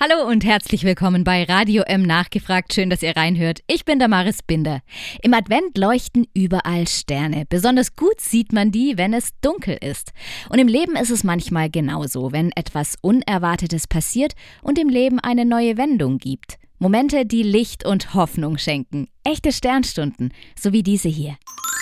Hallo und herzlich willkommen bei Radio M nachgefragt. Schön, dass ihr reinhört. Ich bin Damaris Binder. Im Advent leuchten überall Sterne. Besonders gut sieht man die, wenn es dunkel ist. Und im Leben ist es manchmal genauso, wenn etwas Unerwartetes passiert und im Leben eine neue Wendung gibt. Momente, die Licht und Hoffnung schenken. Echte Sternstunden, so wie diese hier.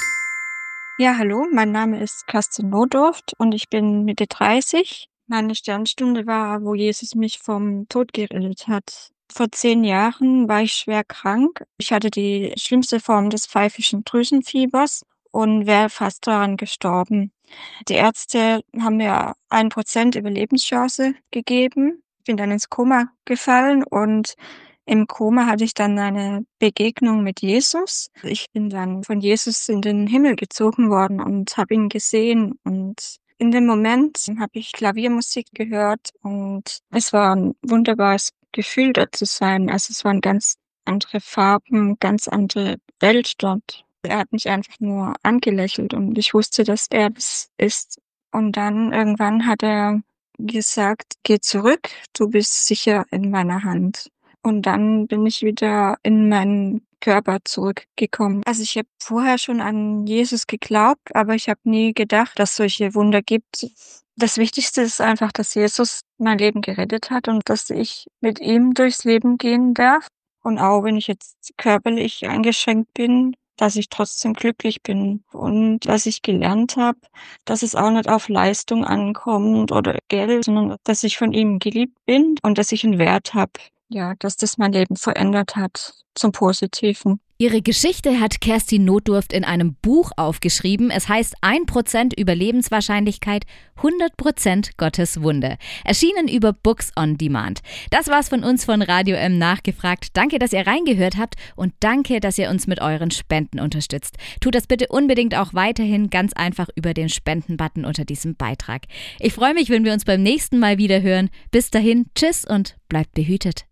Ja, hallo, mein Name ist Kerstin Nodorft und ich bin Mitte 30. Meine Sternstunde war, wo Jesus mich vom Tod gerettet hat. Vor 10 Jahren war ich schwer krank. Ich hatte die schlimmste Form des pfeifischen Drüsenfiebers und wäre fast daran gestorben. Die Ärzte haben mir 1% Überlebenschance gegeben. Ich bin dann ins Koma gefallen und im Koma hatte ich dann eine Begegnung mit Jesus. Ich bin dann von Jesus in den Himmel gezogen worden und habe ihn gesehen. Und in dem Moment habe ich Klaviermusik gehört und es war ein wunderbares Gefühl, dort zu sein. Also es waren ganz andere Farben, ganz andere Welt dort. Er hat mich einfach nur angelächelt und ich wusste, dass er das ist. Und dann irgendwann hat er gesagt: „Geh zurück, du bist sicher in meiner Hand." Und dann bin ich wieder in meinen Körper zurückgekommen. Also, ich habe vorher schon an Jesus geglaubt, aber ich habe nie gedacht, dass es solche Wunder gibt. Das Wichtigste ist einfach, dass Jesus mein Leben gerettet hat und dass ich mit ihm durchs Leben gehen darf. Und auch wenn ich jetzt körperlich eingeschränkt bin, dass ich trotzdem glücklich bin. Und was ich gelernt habe, dass es auch nicht auf Leistung ankommt oder Geld, sondern dass ich von ihm geliebt bin und dass ich 'n Wert habe. Ja, dass das mein Leben verändert hat zum Positiven. Ihre Geschichte hat Kerstin Nodorft in einem Buch aufgeschrieben. Es heißt 1% Überlebenswahrscheinlichkeit, 100% Gottes Wunder. Erschienen über Books on Demand. Das war's von uns von Radio M nachgefragt. Danke, dass ihr reingehört habt und danke, dass ihr uns mit euren Spenden unterstützt. Tut das bitte unbedingt auch weiterhin ganz einfach über den Spenden-Button unter diesem Beitrag. Ich freue mich, wenn wir uns beim nächsten Mal wieder hören. Bis dahin, tschüss und bleibt behütet.